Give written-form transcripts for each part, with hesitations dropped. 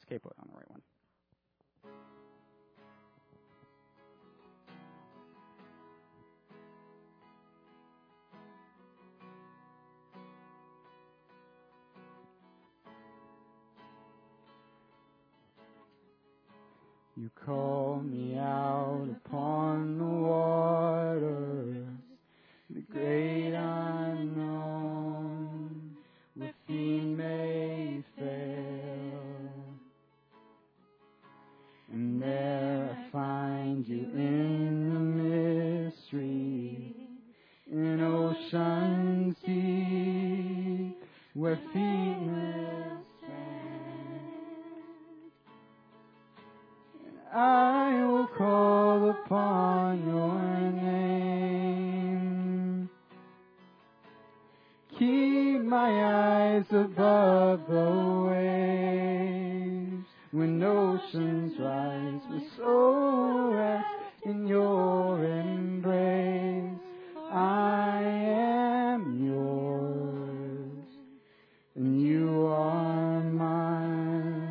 Okay, put on the right one. You call me out upon the waters, the great unknown, where feet may fail. And there I find you in the mystery, in ocean sea, where feet may I will call upon your name. Keep my eyes above the waves. When oceans rise, my soul rests in your embrace. I am yours, and you are mine.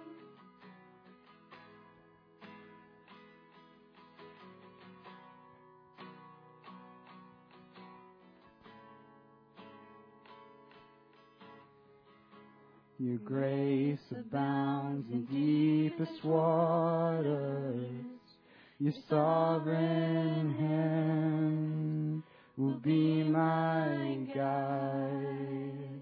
Your grace abounds in deepest waters. Your sovereign hand will be my guide.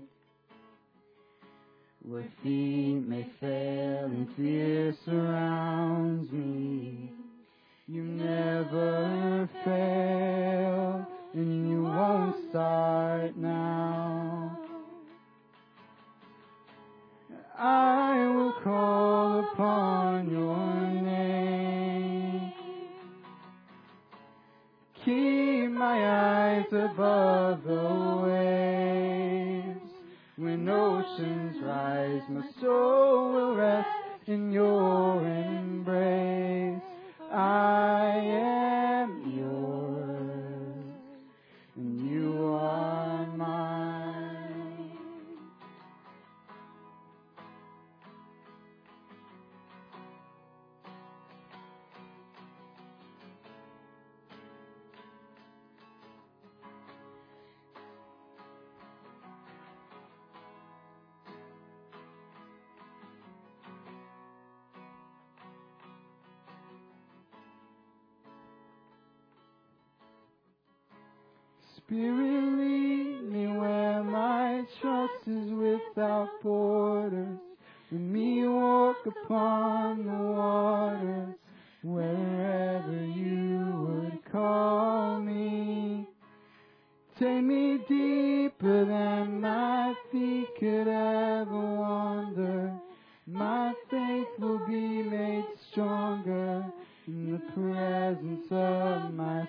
Where feet may fail and fear surrounds me, you never fail, and you won't start now. I will call upon your name. Keep my eyes above the waves. When oceans rise, my soul will rest in your embrace. I am yours, and you are mine. Spirit, lead me where my trust is without borders. Let me walk upon the waters, wherever you would call me. Take me deeper than my feet could ever wander. My faith will be made stronger in the presence of my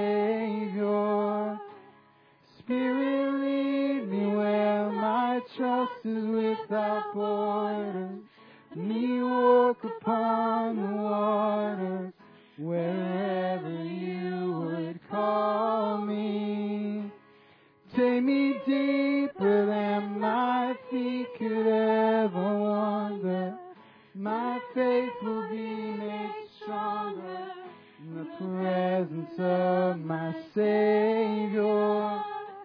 Savior. Spirit, lead me where my trust is without borders. Let me walk upon the waters, wherever you would call me. Take me deeper than my feet could ever wander. My faith will be made stronger in the presence of my Savior.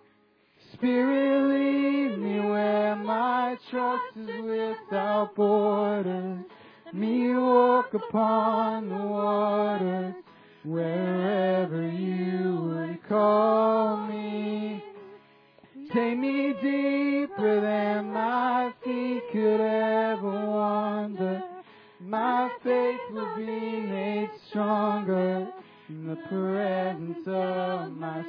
Spirit, lead me where my trust is without borders. Me walk upon the waters, wherever you would call me. Take me deeper than my feet could ever wander. My faith will be made stronger in the presence of my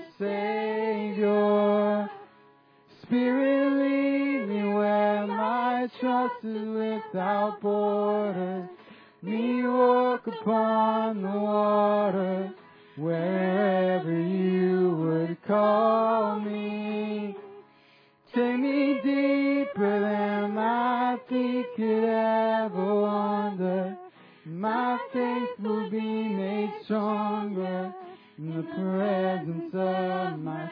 Savior. Spirit, lead me where my trust is without borders. Me walk upon the water, wherever you would call me. Take me deeper than my feet could ever wander. My faith will be made stronger in the presence of my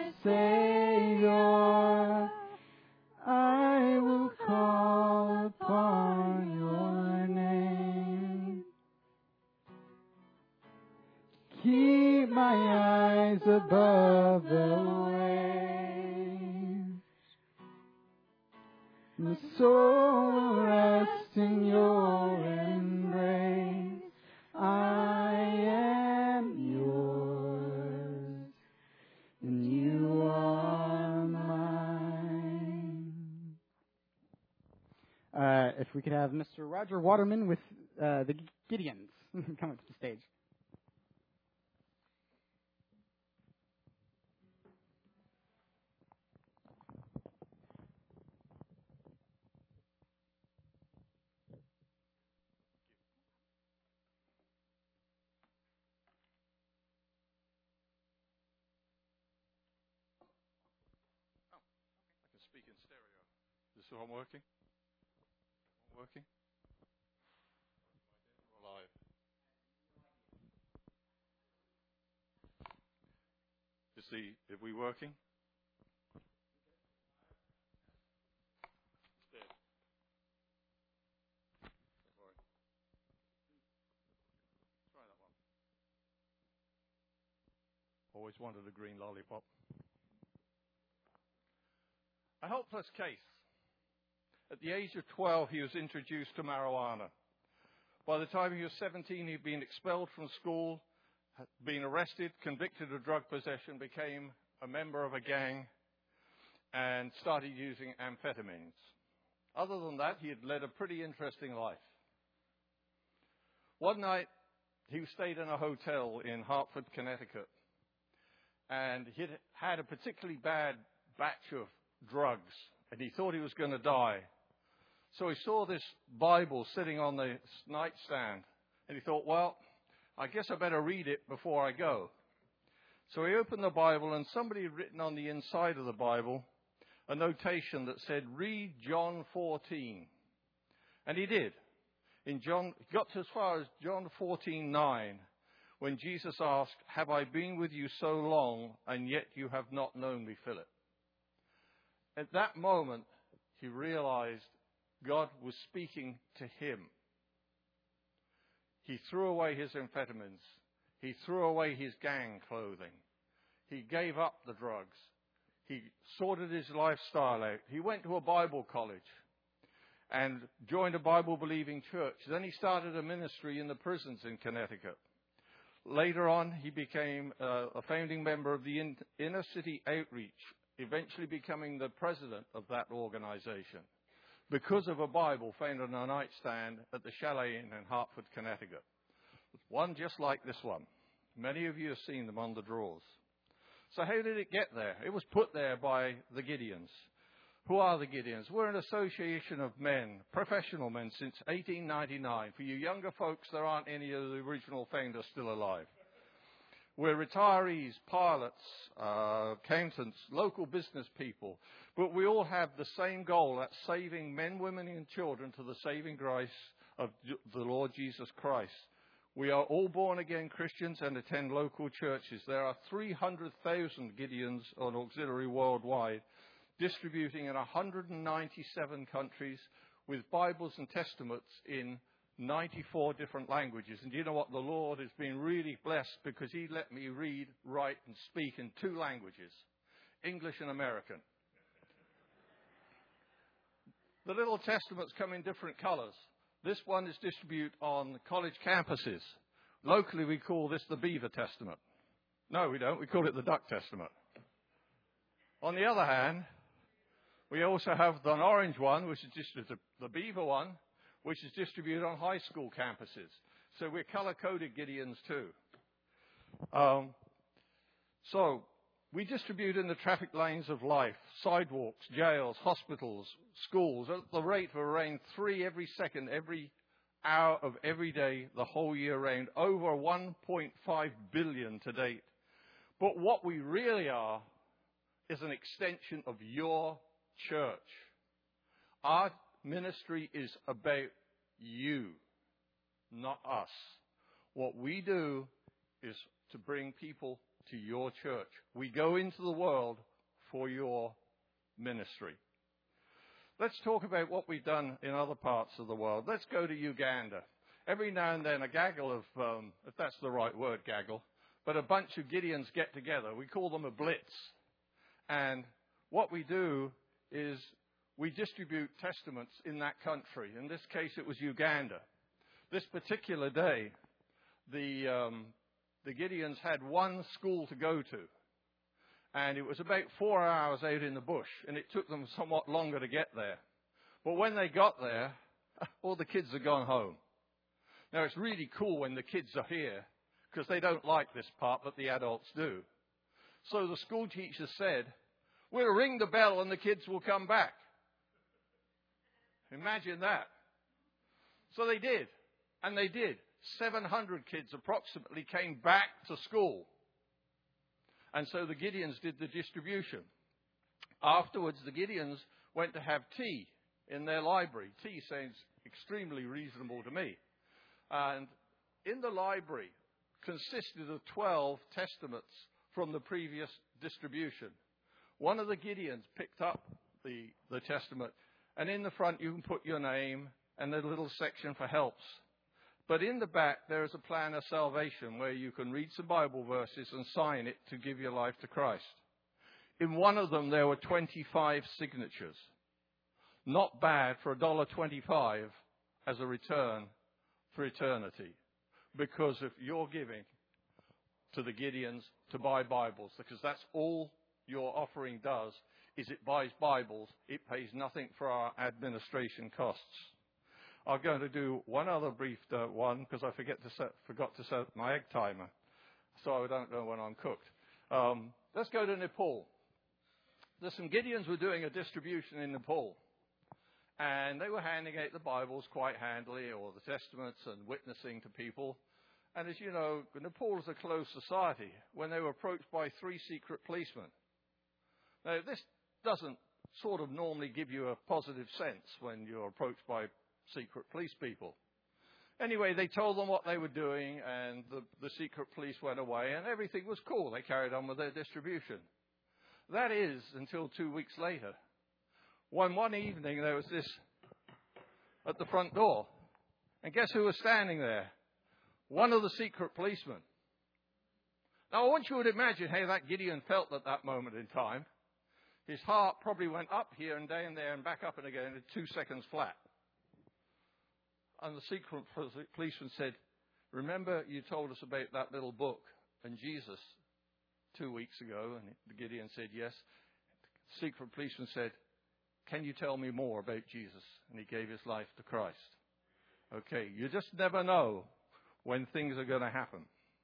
Savior. I will call upon your name. My soul will rest in your embrace. I am yours, and you are mine. If we could have Mr. Roger Waterman with the Gideons come up to the stage. Speak in stereo. Is this one working? Working? Or live? Are we working? It's dead. Don't worry. Try that one. Always wanted a green lollipop. A helpless case. At the age of 12, he was introduced to marijuana. By the time he was 17, he'd been expelled from school, had been arrested, convicted of drug possession, became a member of a gang, and started using amphetamines. Other than that, he had led a pretty interesting life. One night, he stayed in a hotel in Hartford, Connecticut, and he'd had a particularly bad batch of drugs, and he thought he was going to die. So he saw this Bible sitting on the nightstand, and he thought, well, I guess I better read it before I go. So he opened the Bible, and somebody had written on the inside of the Bible a notation that said, read John 14. And he did. He got as far as John 14:9, when Jesus asked, have I been with you so long, and yet you have not known me, Philip? At that moment, he realized God was speaking to him. He threw away his amphetamines. He threw away his gang clothing. He gave up the drugs. He sorted his lifestyle out. He went to a Bible college and joined a Bible-believing church. Then he started a ministry in the prisons in Connecticut. Later on, he became a founding member of the Inner City Outreach, eventually becoming the president of that organization because of a Bible found on a nightstand at the Chalet Inn in Hartford, Connecticut. One just like this one. Many of you have seen them on the drawers. So how did it get there? It was put there by the Gideons. Who are the Gideons? We're an association of men, professional men, since 1899. For you younger folks, there aren't any of the original founders still alive. We're retirees, pilots, accountants, local business people. But we all have the same goal, that's saving men, women, and children to the saving grace of the Lord Jesus Christ. We are all born-again Christians and attend local churches. There are 300,000 Gideons on auxiliary worldwide, distributing in 197 countries with Bibles and Testaments in 94 different languages. And you know what? The Lord has been really blessed because he let me read, write, and speak in 2 languages, English and American. The little Testaments come in different colors. This one is distributed on college campuses. Locally, we call this the Beaver Testament. No, we don't. We call it the Duck Testament. On the other hand, we also have the orange one, which is just the Beaver one, which is distributed on high school campuses. So we're color-coded Gideons too. So we distribute in the traffic lanes of life, sidewalks, jails, hospitals, schools, at the rate of around 3 every second, every hour of every day, the whole year round, over 1.5 billion to date. But what we really are is an extension of your church. Our ministry is about you, not us. What we do is to bring people to your church. We go into the world for your ministry. Let's talk about what we've done in other parts of the world. Let's go to Uganda. Every now and then a gaggle of, if that's the right word, gaggle, but a bunch of Gideons get together. We call them a blitz. And what we do is we distribute testaments in that country. In this case, it was Uganda. This particular day, the Gideons had one school to go to. And it was about 4 hours out in the bush, and it took them somewhat longer to get there. But when they got there, all the kids had gone home. Now, it's really cool when the kids are here, because they don't like this part, but the adults do. So the school teacher said, we'll ring the bell and the kids will come back. Imagine that. So they did, and they did. 700 kids approximately came back to school. And so the Gideons did the distribution. Afterwards, the Gideons went to have tea in their library. Tea sounds extremely reasonable to me. And in the library consisted of 12 testaments from the previous distribution. One of the Gideons picked up the testament, and in the front you can put your name and a little section for helps. But in the back there is a plan of salvation where you can read some Bible verses and sign it to give your life to Christ. In one of them there were 25 signatures. Not bad for $1.25 as a return for eternity, because of your giving to the Gideons to buy Bibles, because that's all your offering does, is it buys Bibles. It pays nothing for our administration costs. I'm going to do one other brief one, because I forgot to set my egg timer, so I don't know when I'm cooked. Let's go to Nepal. There's some Gideons who were doing a distribution in Nepal. And they were handing out the Bibles quite handily, or the Testaments, and witnessing to people. And as you know, Nepal is a closed society, when they were approached by 3 secret policemen. Now, this doesn't sort of normally give you a positive sense when you're approached by secret police people. Anyway, they told them what they were doing, and the secret police went away, and everything was cool. They carried on with their distribution. That is, until 2 weeks later. One evening, there was this at the front door. And guess who was standing there? One of the secret policemen. Now, I want you to imagine how that Gideon felt at that moment in time. His heart probably went up here and down there and back up and again in 2 seconds flat. And the secret policeman said, remember you told us about that little book and Jesus 2 weeks ago? And Gideon said, yes. The secret policeman said, can you tell me more about Jesus? And he gave his life to Christ. Okay, you just never know when things are going to happen.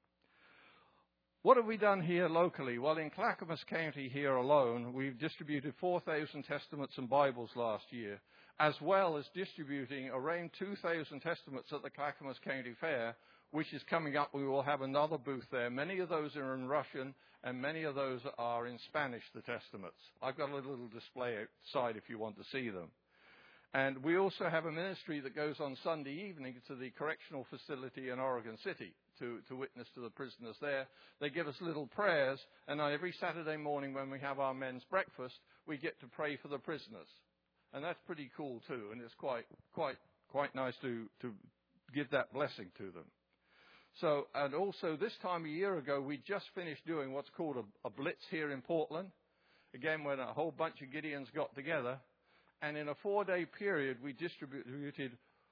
What have we done here locally? Well, in Clackamas County here alone, we've distributed 4,000 Testaments and Bibles last year, as well as distributing around 2,000 Testaments at the Clackamas County Fair, which is coming up. We will have another booth there. Many of those are in Russian, and many of those are in Spanish, the Testaments. I've got a little display outside if you want to see them. And we also have a ministry that goes on Sunday evening to the correctional facility in Oregon City to witness to the prisoners there. They give us little prayers, and every Saturday morning when we have our men's breakfast, we get to pray for the prisoners. And that's pretty cool too, and it's quite nice to give that blessing to them. So, and also this time a year ago, we just finished doing what's called a blitz here in Portland. Again, when a whole bunch of Gideons got together. And in a 4-day period, we distributed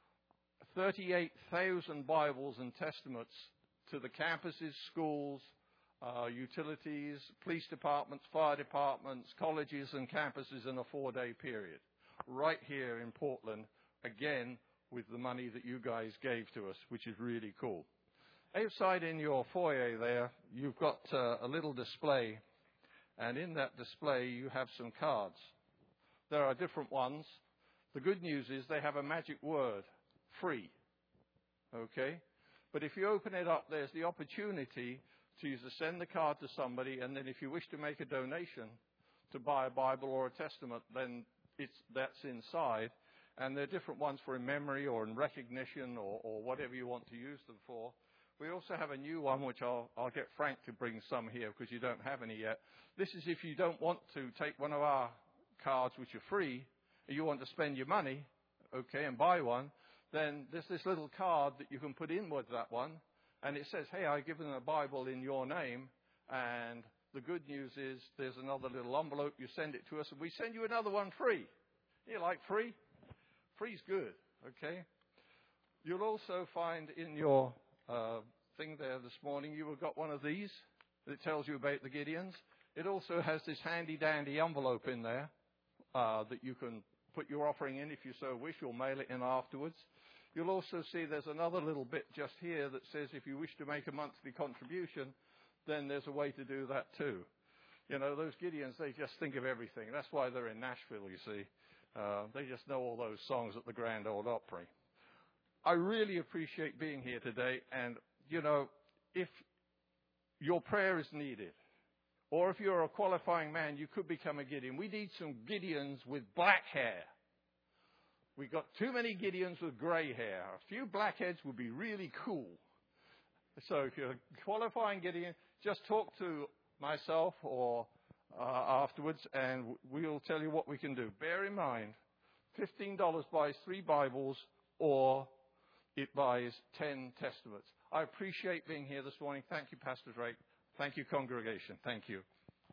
38,000 Bibles and Testaments to the campuses, schools, utilities, police departments, fire departments, colleges and campuses in a 4-day period. Right here in Portland, again, with the money that you guys gave to us, which is really cool. Outside in your foyer there, you've got a little display, and in that display you have some cards. There are different ones. The good news is they have a magic word, free. Okay? But if you open it up, there's the opportunity to either send the card to somebody, and then if you wish to make a donation to buy a Bible or a Testament, then that's inside. And there are different ones for in memory or in recognition or whatever you want to use them for. We also have a new one, which I'll get Frank to bring some here because you don't have any yet. This is if you don't want to take one of our cards, which are free, and you want to spend your money, okay, and buy one, then there's this little card that you can put in with that one, and it says, hey, I've given a Bible in your name, and the good news is there's another little envelope. You send it to us, and we send you another one free. You like free? Free's good, okay? You'll also find in your thing there this morning, you have got one of these that tells you about the Gideons. It also has this handy-dandy envelope in there that you can put your offering in if you so wish. You'll mail it in afterwards. You'll also see there's another little bit just here that says if you wish to make a monthly contribution, then there's a way to do that too. You know, those Gideons, they just think of everything. That's why they're in Nashville, you see. They just know all those songs at the Grand Ole Opry. I really appreciate being here today. And, you know, if your prayer is needed, or if you're a qualifying man, you could become a Gideon. We need some Gideons with black hair. We've got too many Gideons with gray hair. A few blackheads would be really cool. So if you're a qualifying Gideon, just talk to myself or afterwards, and we'll tell you what we can do. Bear in mind, $15 buys 3 Bibles, or it buys 10 Testaments. I appreciate being here this morning. Thank you, Pastor Drake. Thank you, congregation. Thank you.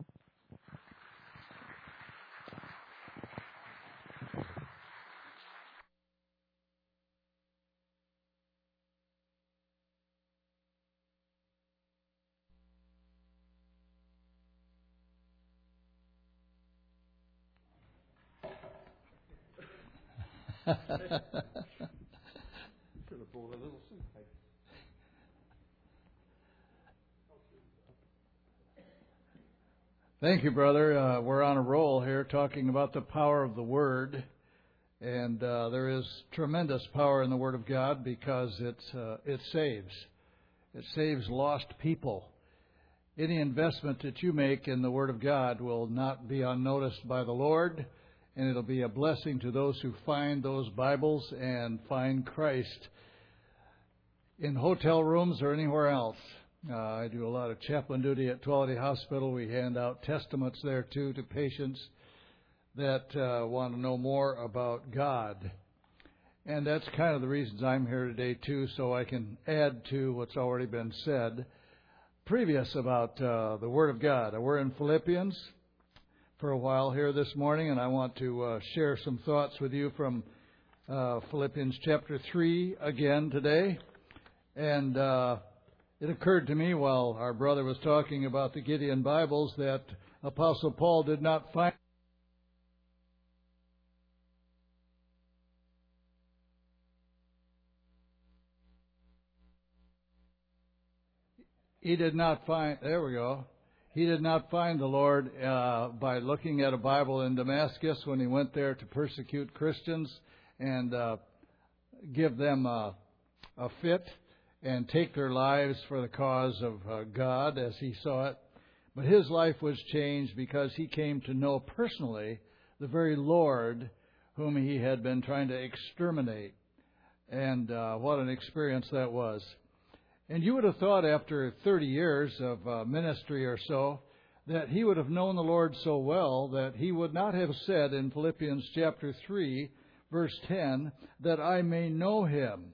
Should have brought a little suitcase. Thank you, brother. We're on a roll here talking about the power of the Word. And there is tremendous power in the Word of God because it saves. It saves lost people. Any investment that you make in the Word of God will not be unnoticed by the Lord, and it'll be a blessing to those who find those Bibles and find Christ in hotel rooms or anywhere else. I do a lot of chaplain duty at Tuolumne Hospital. We hand out testaments there, too, to patients that want to know more about God. And that's kind of the reasons I'm here today, too, so I can add to what's already been said previous about the Word of God. We're in Philippians for a while here this morning, and I want to share some thoughts with you from Philippians chapter 3 again today. And it occurred to me while our brother was talking about the Gideon Bibles that Apostle Paul did not find He did not find the Lord by looking at a Bible in Damascus when he went there to persecute Christians and give them a fit and take their lives for the cause of God as he saw it. But his life was changed because he came to know personally the very Lord whom he had been trying to exterminate. And what an experience that was. And you would have thought after 30 years of ministry or so that he would have known the Lord so well that he would not have said in Philippians chapter 3, verse 10, that I may know him.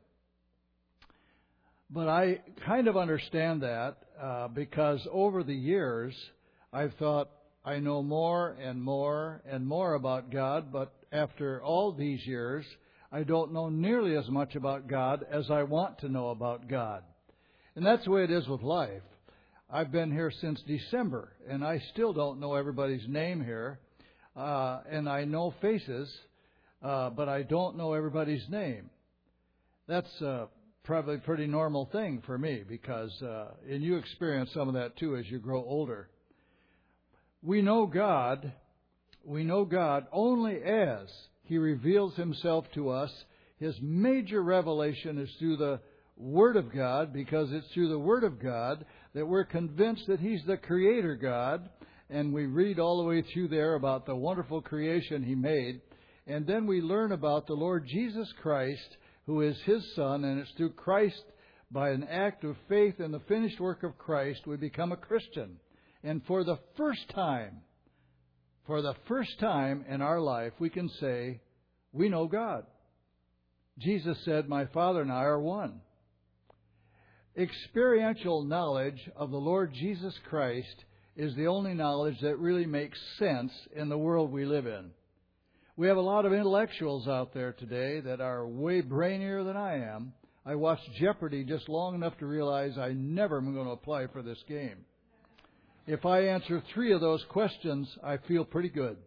But I kind of understand that because over the years I've thought I know more and more and more about God, but after all these years I don't know nearly as much about God as I want to know about God. And that's the way it is with life. I've been here since December, and I still don't know everybody's name here. And I know faces, but I don't know everybody's name. That's probably a pretty normal thing for me because, and you experience some of that too as you grow older. We know God only as He reveals Himself to us. His major revelation is through the Word of God, because it's through the Word of God that we're convinced that He's the Creator God, and we read all the way through there about the wonderful creation He made, and then we learn about the Lord Jesus Christ, who is His Son, and it's through Christ, by an act of faith in the finished work of Christ, we become a Christian. And for the first time in our life, we can say, we know God. Jesus said, my Father and I are one. Experiential knowledge of the Lord Jesus Christ is the only knowledge that really makes sense in the world we live in. We have a lot of intellectuals out there today that are way brainier than I am. I watched Jeopardy just long enough to realize I never am going to apply for this game. If I answer 3 of those questions, I feel pretty good.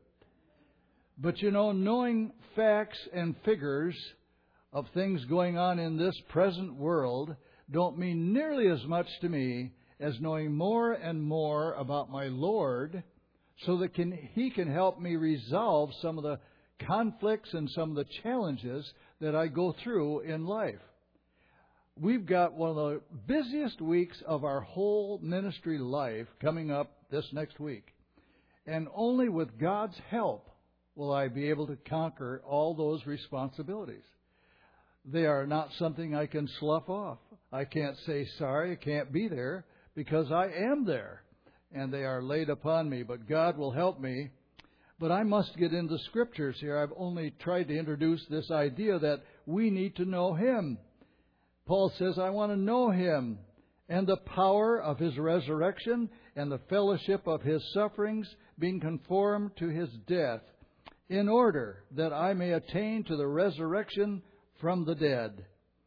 But you know, knowing facts and figures of things going on in this present world don't mean nearly as much to me as knowing more and more about my Lord so that He can help me resolve some of the conflicts and some of the challenges that I go through in life. We've got one of the busiest weeks of our whole ministry life coming up this next week. And only with God's help will I be able to conquer all those responsibilities. They are not something I can slough off. I can't say sorry, I can't be there, because I am there. And they are laid upon me, but God will help me. But I must get into the Scriptures here. I've only tried to introduce this idea that we need to know Him. Paul says, I want to know Him and the power of His resurrection and the fellowship of His sufferings, being conformed to His death, in order that I may attain to the resurrection from the dead.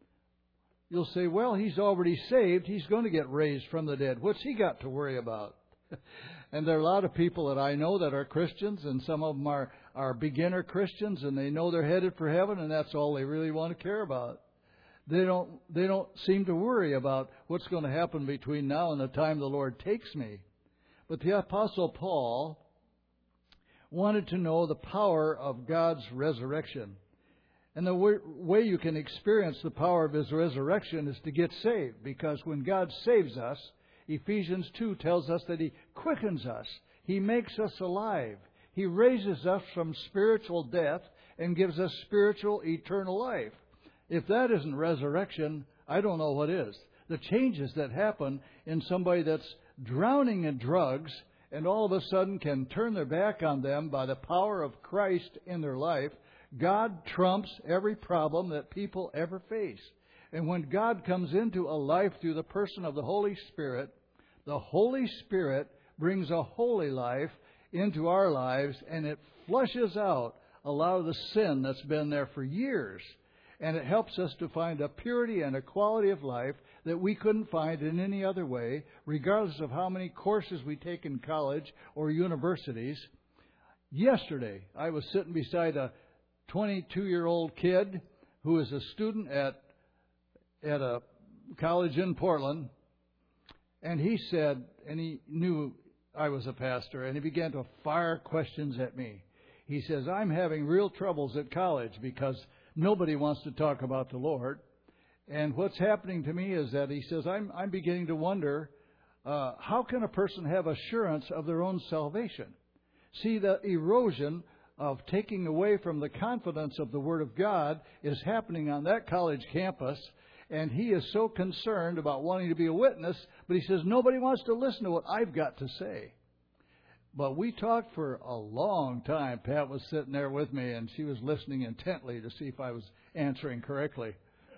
You'll say, well, he's already saved. He's going to get raised from the dead. What's he got to worry about? And there are a lot of people that I know that are Christians, and some of them are beginner Christians, and they know they're headed for heaven, and that's all they really want to care about. They don't seem to worry about what's going to happen between now and the time the Lord takes me. But the Apostle Paul wanted to know the power of God's resurrection. And the way you can experience the power of His resurrection is to get saved, because when God saves us, Ephesians 2 tells us that He quickens us. He makes us alive. He raises us from spiritual death and gives us spiritual eternal life. If that isn't resurrection, I don't know what is. The changes that happen in somebody that's drowning in drugs and all of a sudden can turn their back on them by the power of Christ in their life. God trumps every problem that people ever face. And when God comes into a life through the person of the Holy Spirit brings a holy life into our lives, and it flushes out a lot of the sin that's been there for years. And it helps us to find a purity and a quality of life that we couldn't find in any other way, regardless of how many courses we take in college or universities. Yesterday, I was sitting beside a 22-year-old kid who is a student at a college in Portland, and he said, and he knew I was a pastor, and he began to fire questions at me. He says, I'm having real troubles at college because nobody wants to talk about the Lord. And what's happening to me is that he says, I'm beginning to wonder, how can a person have assurance of their own salvation? See, the erosion of taking away from the confidence of the Word of God is happening on that college campus, and he is so concerned about wanting to be a witness, but he says, nobody wants to listen to what I've got to say. But we talked for a long time. Pat was sitting there with me, and she was listening intently to see if I was answering correctly.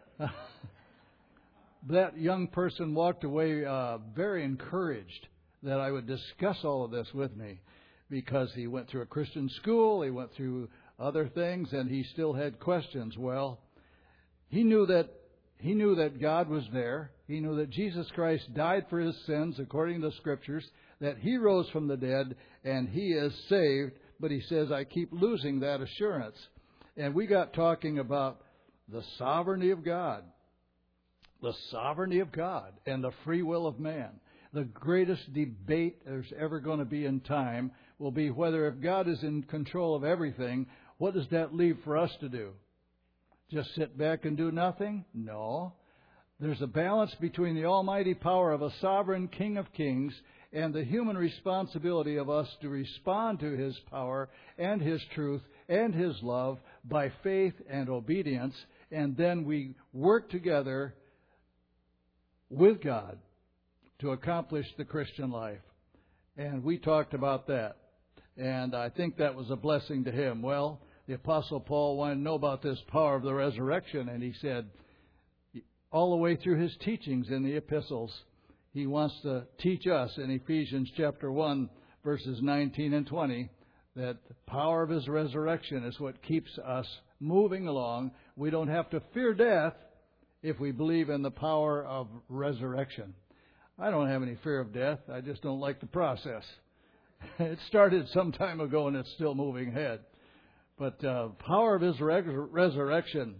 That young person walked away very encouraged that I would discuss all of this with me, because he went through a Christian school, he went through other things, and he still had questions. Well, he knew that God was there. He knew that Jesus Christ died for his sins according to the Scriptures, that He rose from the dead, and he is saved. But he says, I keep losing that assurance. And we got talking about the sovereignty of God. The sovereignty of God and the free will of man. The greatest debate there's ever going to be in time will be whether, if God is in control of everything, what does that leave for us to do? Just sit back and do nothing? No. There's a balance between the almighty power of a sovereign King of Kings and the human responsibility of us to respond to His power and His truth and His love by faith and obedience. And then we work together with God to accomplish the Christian life. And we talked about that. And I think that was a blessing to him. Well, the Apostle Paul wanted to know about this power of the resurrection, and he said, all the way through his teachings in the epistles, he wants to teach us in Ephesians chapter 1, verses 19 and 20, that the power of His resurrection is what keeps us moving along. We don't have to fear death if we believe in the power of resurrection. I don't have any fear of death. I just don't like the process. It started some time ago and it's still moving ahead. But power of His resurrection.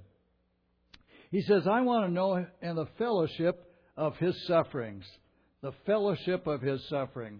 He says, I want to know in the fellowship of His sufferings. The fellowship of His sufferings.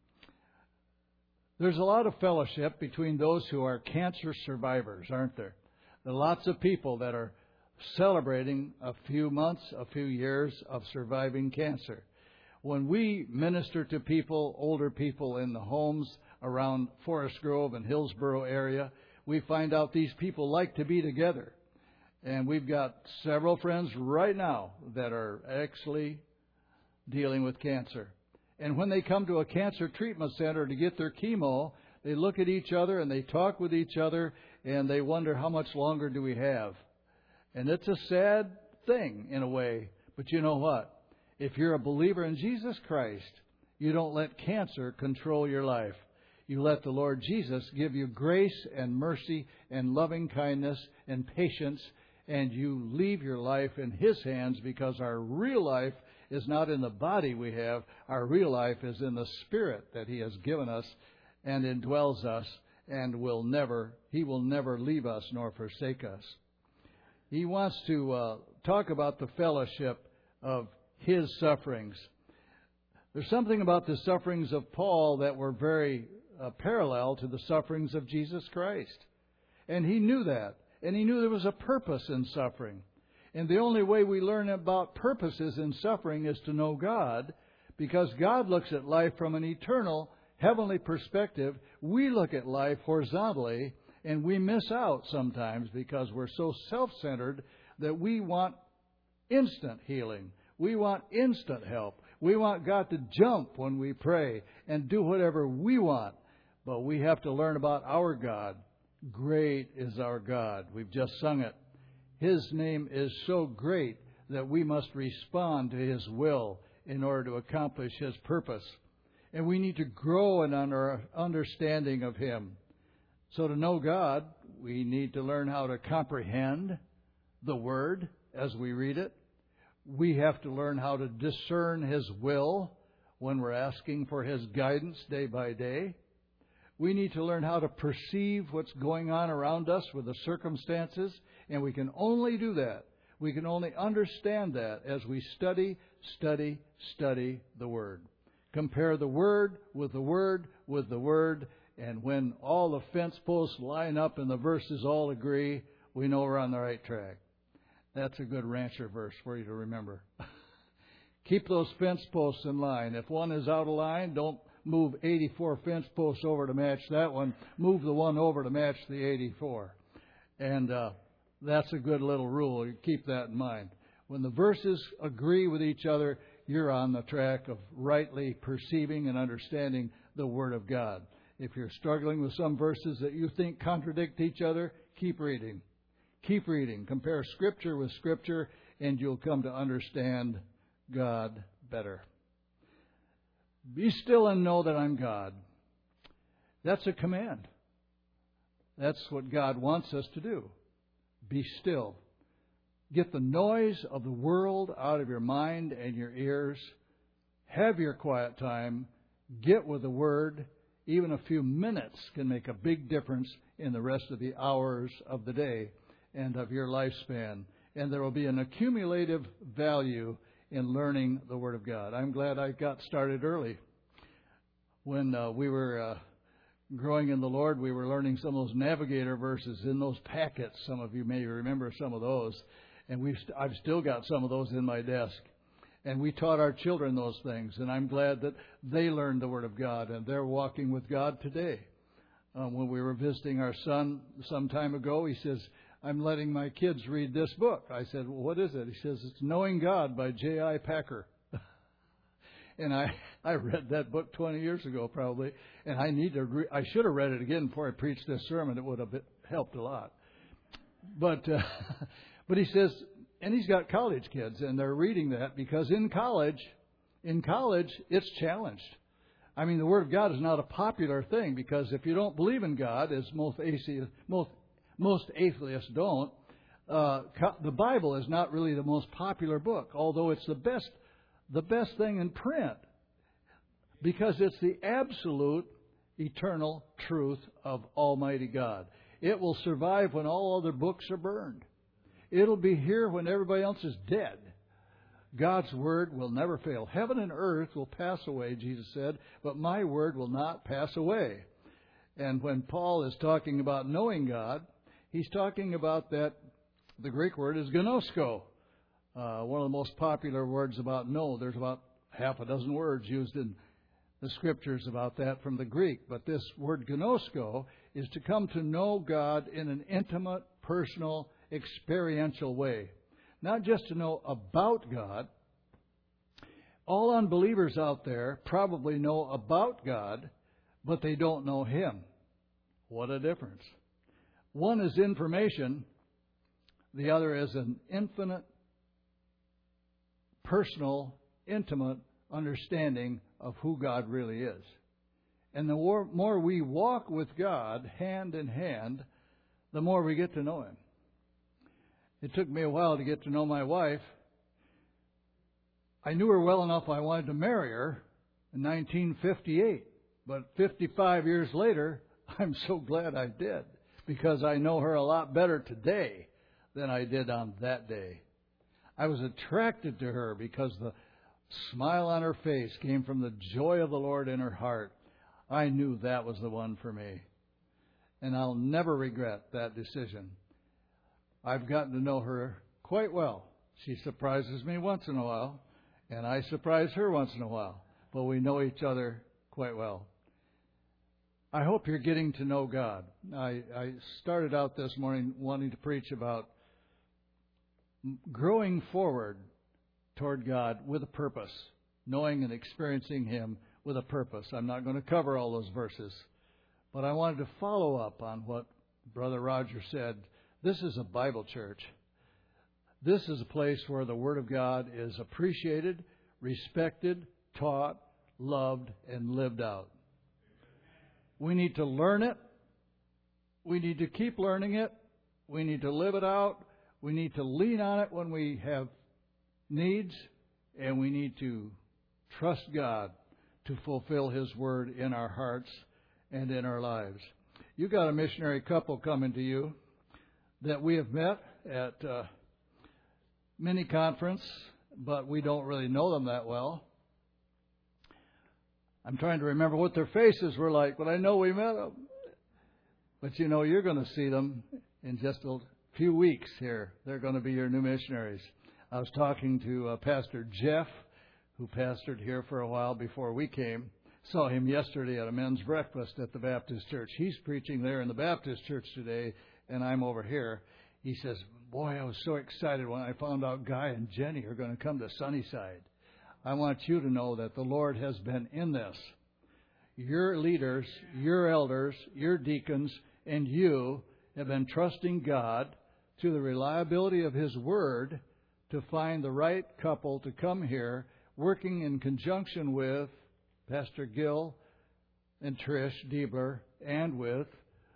There's a lot of fellowship between those who are cancer survivors, aren't there? There are lots of people that are celebrating a few months, a few years of surviving cancer. When we minister to people, older people in the homes around Forest Grove and Hillsborough area, we find out these people like to be together. And we've got several friends right now that are actually dealing with cancer. And when they come to a cancer treatment center to get their chemo, they look at each other and they talk with each other and they wonder how much longer do we have. And it's a sad thing in a way. But you know what? If you're a believer in Jesus Christ, you don't let cancer control your life. You let the Lord Jesus give you grace and mercy and loving kindness and patience, and you leave your life in His hands, because our real life is not in the body we have. Our real life is in the Spirit that He has given us and indwells us, and He will never leave us nor forsake us. He wants to talk about the fellowship of His sufferings. There's something about the sufferings of Paul that were very parallel to the sufferings of Jesus Christ. And he knew that. And he knew there was a purpose in suffering. And the only way we learn about purposes in suffering is to know God, because God looks at life from an eternal, heavenly perspective. We look at life horizontally, and we miss out sometimes because we're so self-centered that we want instant healing. We want instant help. We want God to jump when we pray and do whatever we want. But we have to learn about our God. Great is our God. We've just sung it. His name is so great that we must respond to His will in order to accomplish His purpose. And we need to grow in our understanding of Him. So to know God, we need to learn how to comprehend the Word as we read it. We have to learn how to discern His will when we're asking for His guidance day by day. We need to learn how to perceive what's going on around us with the circumstances, and we can only do that. We can only understand that as we study the Word. Compare the Word with the Word with the Word, and when all the fence posts line up and the verses all agree, we know we're on the right track. That's a good rancher verse for you to remember. Keep those fence posts in line. If one is out of line, don't move 84 fence posts over to match that one. Move the one over to match the 84. And that's a good little rule. You keep that in mind. When the verses agree with each other, you're on the track of rightly perceiving and understanding the Word of God. If you're struggling with some verses that you think contradict each other, keep reading. Keep reading. Compare Scripture with Scripture, and you'll come to understand God better. Be still and know that I'm God. That's a command. That's what God wants us to do. Be still. Get the noise of the world out of your mind and your ears. Have your quiet time. Get with the Word. Even a few minutes can make a big difference in the rest of the hours of the day and of your lifespan. And there will be an accumulative value in learning the Word of God. I'm glad I got started early. When we were growing in the Lord, we were learning some of those Navigator verses in those packets. Some of you may remember some of those. And I've still got some of those in my desk. And we taught our children those things. And I'm glad that they learned the Word of God, and they're walking with God today. When we were visiting our son some time ago, he says, I'm letting my kids read this book. I said, well, what is it? He says, it's Knowing God by J.I. Packer. And I read that book 20 years ago probably, and I should have read it again before I preached this sermon. It would have helped a lot. But he says, and he's got college kids, and they're reading that because in college it's challenged. I mean, the Word of God is not a popular thing, because if you don't believe in God, as most atheists don't, the Bible is not really the most popular book, although it's the best thing in print, because it's the absolute eternal truth of Almighty God. It will survive when all other books are burned. It'll be here when everybody else is dead. God's Word will never fail. Heaven and earth will pass away, Jesus said, but my Word will not pass away. And when Paul is talking about knowing God, he's talking about that. The Greek word is gnosko, one of the most popular words about know. There's about half a dozen words used in the Scriptures about that from the Greek. But this word gnosko is to come to know God in an intimate, personal, experiential way. Not just to know about God. All unbelievers out there probably know about God, but they don't know Him. What a difference. One is information. The other is an infinite, personal, intimate understanding of who God really is. And the more we walk with God hand in hand, the more we get to know Him. It took me a while to get to know my wife. I knew her well enough I wanted to marry her in 1958. But 55 years later, I'm so glad I did, because I know her a lot better today than I did on that day. I was attracted to her because the smile on her face came from the joy of the Lord in her heart. I knew that was the one for me. And I'll never regret that decision. I've gotten to know her quite well. She surprises me once in a while, and I surprise her once in a while. But we know each other quite well. I hope you're getting to know God. I started out this morning wanting to preach about growing forward toward God with a purpose, knowing and experiencing Him with a purpose. I'm not going to cover all those verses, but I wanted to follow up on what Brother Roger said. This is a Bible church. This is a place where the Word of God is appreciated, respected, taught, loved, and lived out. We need to learn it. We need to keep learning it. We need to live it out. We need to lean on it when we have needs. And we need to trust God to fulfill His Word in our hearts and in our lives. You got a missionary couple coming to you that we have met at mini conference, but we don't really know them that well. I'm trying to remember what their faces were like, but I know we met them. But you know, you're going to see them in just a few weeks here. They're going to be your new missionaries. I was talking to Pastor Jeff, who pastored here for a while before we came. Saw him yesterday at a men's breakfast at the Baptist church. He's preaching there in the Baptist church today, and I'm over here. He says, boy, I was so excited when I found out Guy and Jenny are going to come to Sunnyside. I want you to know that the Lord has been in this. Your leaders, your elders, your deacons, and you have been trusting God through the reliability of His Word to find the right couple to come here, working in conjunction with Pastor Gill and Trish Diebler and with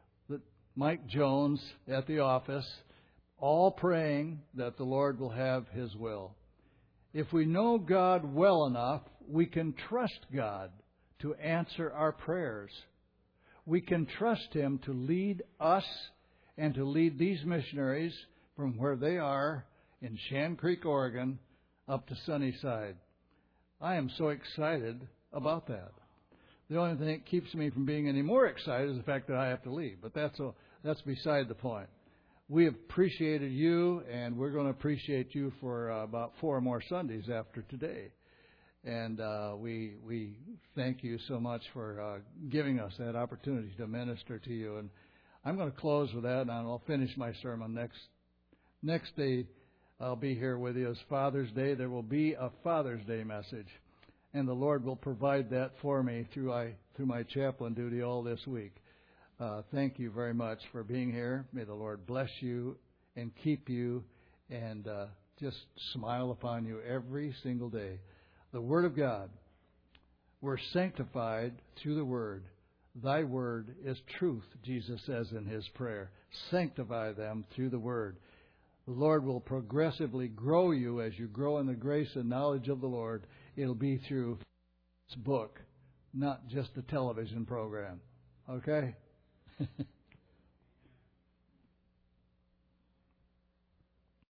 Mike Jones at the office, all praying that the Lord will have His will. If we know God well enough, we can trust God to answer our prayers. We can trust Him to lead us and to lead these missionaries from where they are in Shan Creek, Oregon, up to Sunnyside. I am so excited about that. The only thing that keeps me from being any more excited is the fact that I have to leave. But that's beside the point. We have appreciated you, and we're going to appreciate you for about 4 more Sundays after today. And we thank you so much for giving us that opportunity to minister to you. And I'm going to close with that, and I'll finish my sermon next day. I'll be here with you as Father's Day. There will be a Father's Day message, and the Lord will provide that for me through my chaplain duty all this week. Thank you very much for being here. May the Lord bless you and keep you and just smile upon you every single day. The Word of God We're sanctified through the Word. Thy Word is truth, Jesus says in His prayer. Sanctify them through the Word. The Lord will progressively grow you as you grow in the grace and knowledge of the Lord. It'll be through this book, not just a television program. Okay?